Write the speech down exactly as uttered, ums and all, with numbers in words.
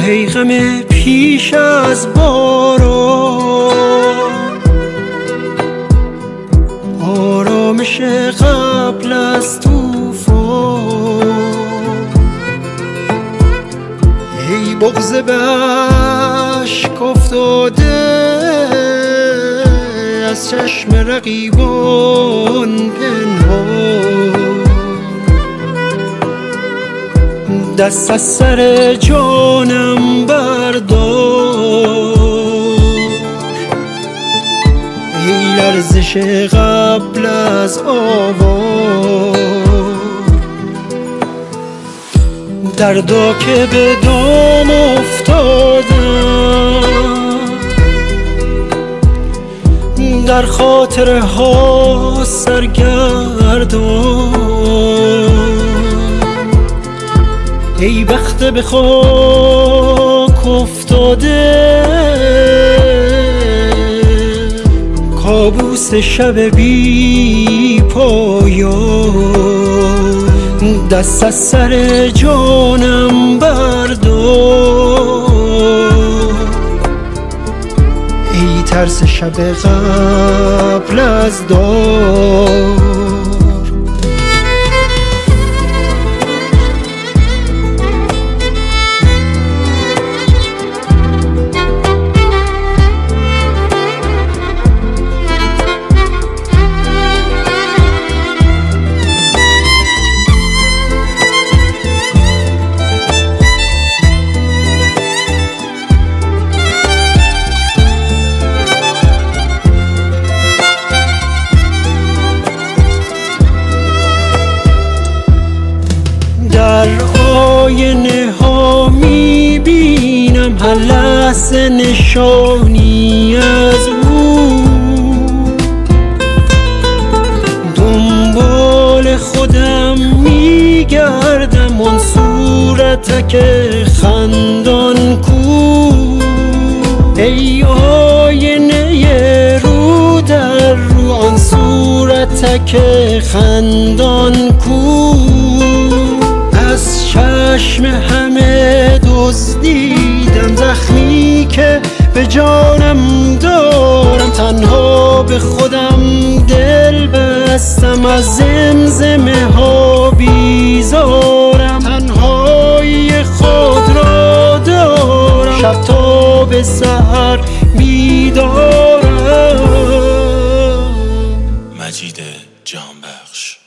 ای غم پیش از باران، آرامش قبل از طوفان. ای بغض به اشک افتاده از چشم رقیبان پنهان، دست از سر جانم بردار. ای لرزش قبل از آوار، دردا که به دام افتادم در خاطر ها سرگردان. ای بخت به خاک افتاده کابوس شب بی پایان، دست از سر جانم بردار. ای ترس شب قبل از دار. در آینه ها می بینم هر لحظه نشانی از او، دنبال خودم می گردم آن صورتک خندان کو. ای آینه رو در رو آن صورتک خندان کو. از چشم همه دزدیدم زخمی که به جانم دارم، تنها به خودم دل بستم از زمزمه ها بیزارم. تنهایی خود را دارم شب تا به سحر بیدارم. مجید جانبخش.